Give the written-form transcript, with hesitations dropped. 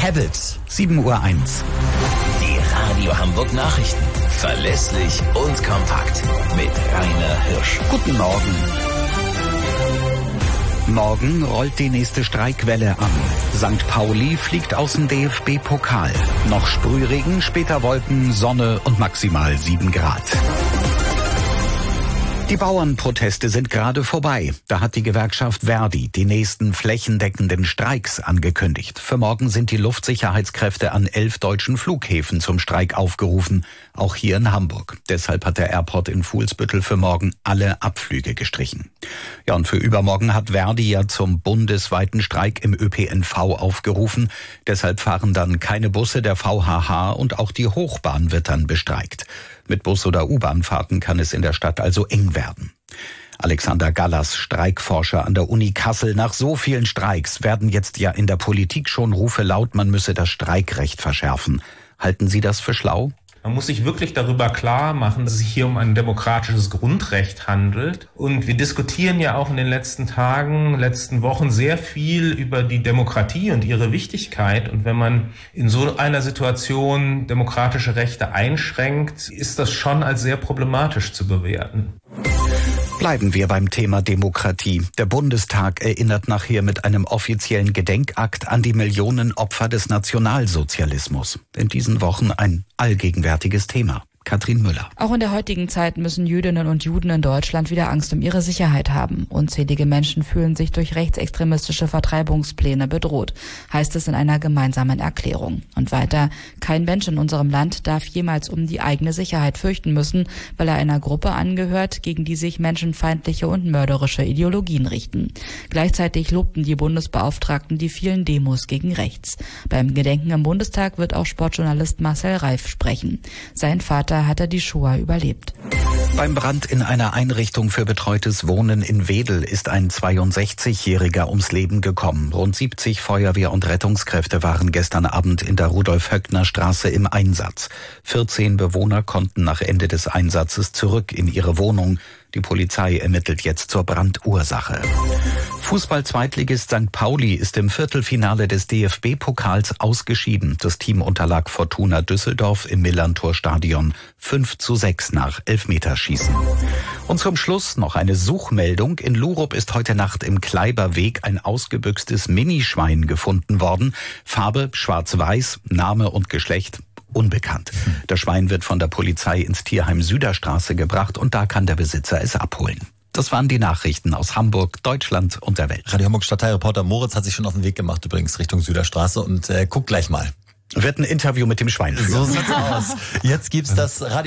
Habit, 7:01 Uhr. Die Radio Hamburg Nachrichten. Verlässlich und kompakt. Mit Rainer Hirsch. Guten Morgen. Morgen rollt die nächste Streikwelle an. St. Pauli fliegt aus dem DFB-Pokal. Noch Sprühregen, später Wolken, Sonne und maximal 7 Grad. Die Bauernproteste sind gerade vorbei. Da hat die Gewerkschaft Verdi die nächsten flächendeckenden Streiks angekündigt. Für morgen sind die Luftsicherheitskräfte an 11 deutschen Flughäfen zum Streik aufgerufen, auch hier in Hamburg. Deshalb hat der Airport in Fuhlsbüttel für morgen alle Abflüge gestrichen. Ja, und für übermorgen hat Verdi ja zum bundesweiten Streik im ÖPNV aufgerufen. Deshalb fahren dann keine Busse der VHH und auch die Hochbahn wird dann bestreikt. Mit Bus- oder U-Bahn-Fahrten kann es in der Stadt also eng werden. Alexander Gallas, Streikforscher an der Uni Kassel. Nach so vielen Streiks werden jetzt ja in der Politik schon Rufe laut, man müsse das Streikrecht verschärfen. Halten Sie das für schlau? Man muss sich wirklich darüber klar machen, dass es sich hier um ein demokratisches Grundrecht handelt. Und wir diskutieren ja auch in den letzten Tagen, letzten Wochen sehr viel über die Demokratie und ihre Wichtigkeit. Und wenn man in so einer Situation demokratische Rechte einschränkt, ist das schon als sehr problematisch zu bewerten. Bleiben wir beim Thema Demokratie. Der Bundestag erinnert nachher mit einem offiziellen Gedenkakt an die Millionen Opfer des Nationalsozialismus. In diesen Wochen ein allgegenwärtiges Thema. Katrin Müller. Auch in der heutigen Zeit müssen Jüdinnen und Juden in Deutschland wieder Angst um ihre Sicherheit haben. Unzählige Menschen fühlen sich durch rechtsextremistische Vertreibungspläne bedroht, heißt es in einer gemeinsamen Erklärung. Und weiter, kein Mensch in unserem Land darf jemals um die eigene Sicherheit fürchten müssen, weil er einer Gruppe angehört, gegen die sich menschenfeindliche und mörderische Ideologien richten. Gleichzeitig lobten die Bundesbeauftragten die vielen Demos gegen rechts. Beim Gedenken im Bundestag wird auch Sportjournalist Marcel Reif sprechen. Sein Vater hat die Shoah überlebt. Beim Brand in einer Einrichtung für betreutes Wohnen in Wedel ist ein 62-Jähriger ums Leben gekommen. Rund 70 Feuerwehr- und Rettungskräfte waren gestern Abend in der Rudolf-Höckner-Straße im Einsatz. 14 Bewohner konnten nach Ende des Einsatzes zurück in ihre Wohnung. Die Polizei ermittelt jetzt zur Brandursache. Fußball-Zweitligist St. Pauli ist im Viertelfinale des DFB-Pokals ausgeschieden. Das Team unterlag Fortuna Düsseldorf im Millerntor-Stadion 5:6 nach Elfmeterschießen. Und zum Schluss noch eine Suchmeldung. In Lurup ist heute Nacht im Kleiberweg ein ausgebüchstes Minischwein gefunden worden. Farbe schwarz-weiß, Name und Geschlecht unbekannt. Das Schwein wird von der Polizei ins Tierheim Süderstraße gebracht und da kann der Besitzer es abholen. Das waren die Nachrichten aus Hamburg, Deutschland und der Welt. Radio Hamburg Stadtteilreporter Moritz hat sich schon auf den Weg gemacht, übrigens Richtung Süderstraße und guckt gleich mal. Wird ein Interview mit dem Schwein führen. So sieht's aus. Jetzt gibt's das Radio